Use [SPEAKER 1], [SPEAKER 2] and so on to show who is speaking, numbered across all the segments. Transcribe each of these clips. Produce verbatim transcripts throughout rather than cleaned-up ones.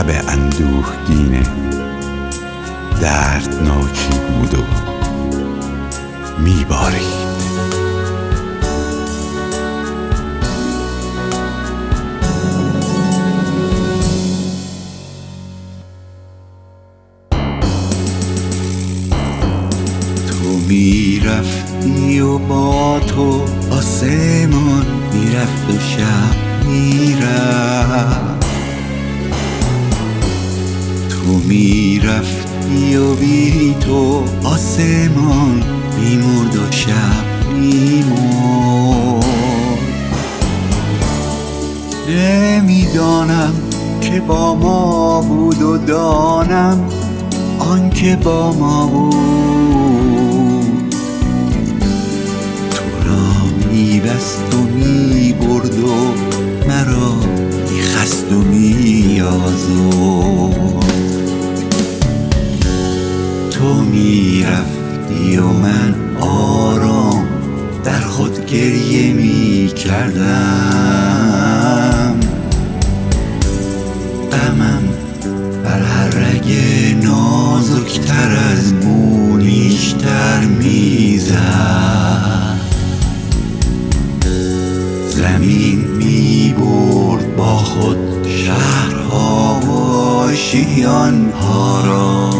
[SPEAKER 1] اندوهگینه دردناکی بود و میبارید. تو میرفتی و با تو آسمان میرفت و شب میرفت. تو میرفتی و بی تو آسمان میمرد و شب میمرد. نمیدانم که با ما بود و دانم آن که با ما بود تو را میبست و میبرد و مرا میخست و میازرد. تو میرفتی و من آرام در خود گریه میکردم. غمم بر هر رگ نازکتر از مو نیشتر میزد. زمین میبرد با خود شهرها و آشیانها را.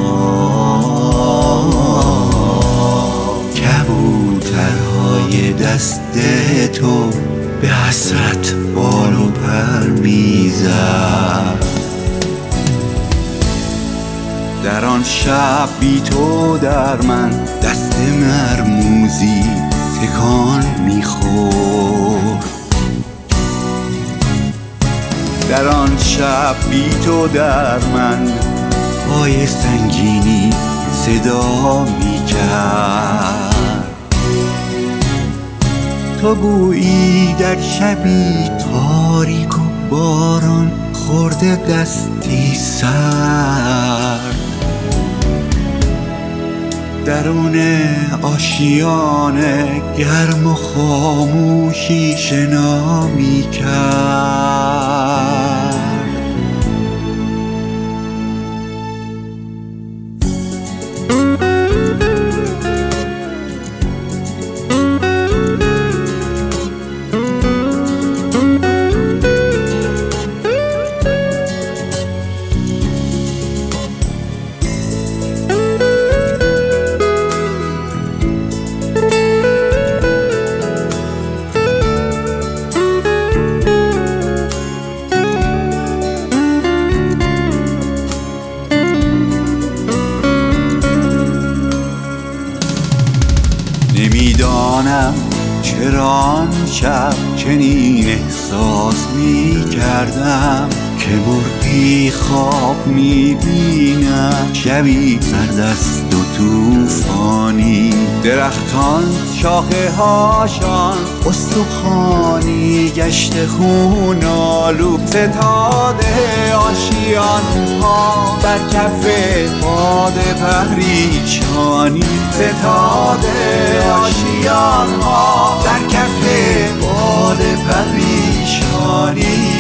[SPEAKER 1] کبوترهای دست تو به حسرت بال و پر میزد. در آن شب بی تو در من دست مرموزی تکان میخورد. در آن شب بی تو در من پای سنگینی صدا میکرد. تو گویی در شبی تاریک و باران خورده دستی سرد درون آشیانه گرم و خاموشی شنا میکرد. نمیدانم چرا آن شب چنین احساس می کردم که مرغی خواب می بینم. شبی سردست و توفانی درختان شاخه هاشان استخوانی گشت خون آلو. ستاره آشیان ها بر کف باد پریشانی. ستاره آشیان ها در کف باد پریشانی.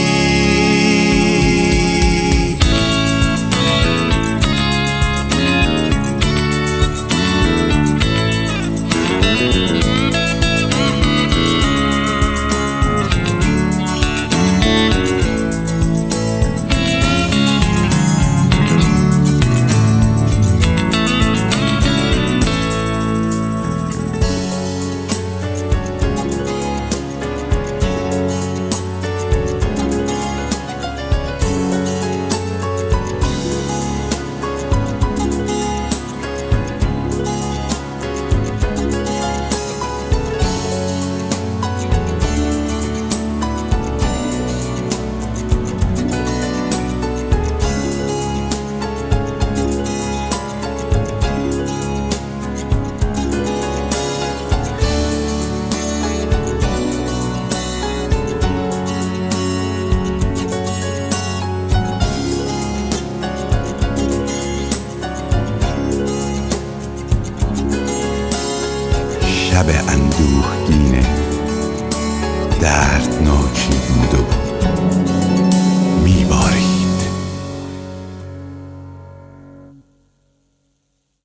[SPEAKER 1] شب اندوهگینه دردناک